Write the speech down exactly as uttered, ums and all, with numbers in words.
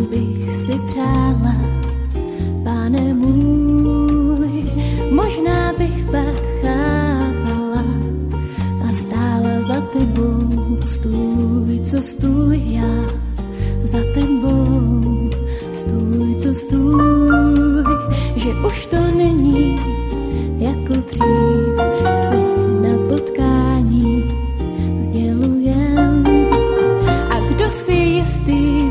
bych si přála, Pane můj, možná bych pak chápala a stála za tebou, stůj, co stůj já, za tebou, stůj, co stůj, že už to není jako dřív, si na potkání sdělujem. A kdo si jistý,